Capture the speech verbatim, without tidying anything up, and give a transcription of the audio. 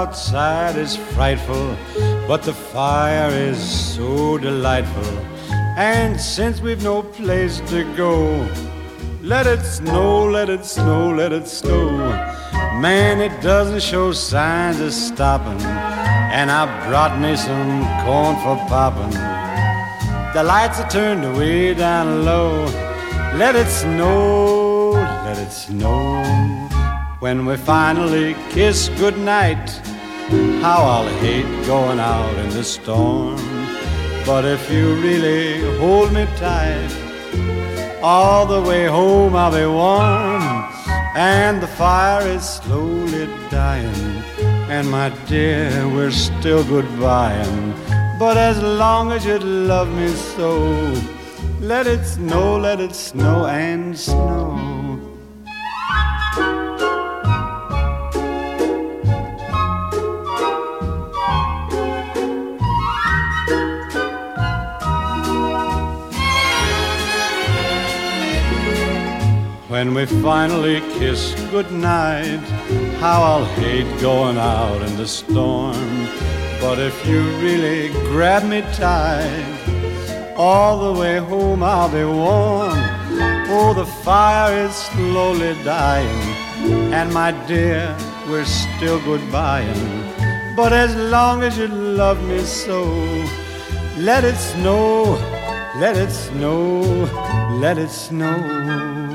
outside is frightful, but the fire is so delightful. And since we've no place to go, let it snow, let it snow, let it snow. Man, it doesn't show signs of stopping, and I brought me some corn for popping. The lights are turned way down low. Let it snow, let it snow. When we finally kiss goodnight, how I'll hate going out in the storm. But if you really hold me tight, all the way home I'll be warm. And the fire is slowly dying, and my dear, we're still goodbying. But as long as you love me so, let it snow, let it snow and snow. When we finally kiss goodnight, how I'll hate going out in the storm. But if you really grab me tight, all the way home I'll be warm. Oh, the fire is slowly dying, and my dear, we're still goodbying. But as long as you love me so, let it snow, let it snow, let it snow.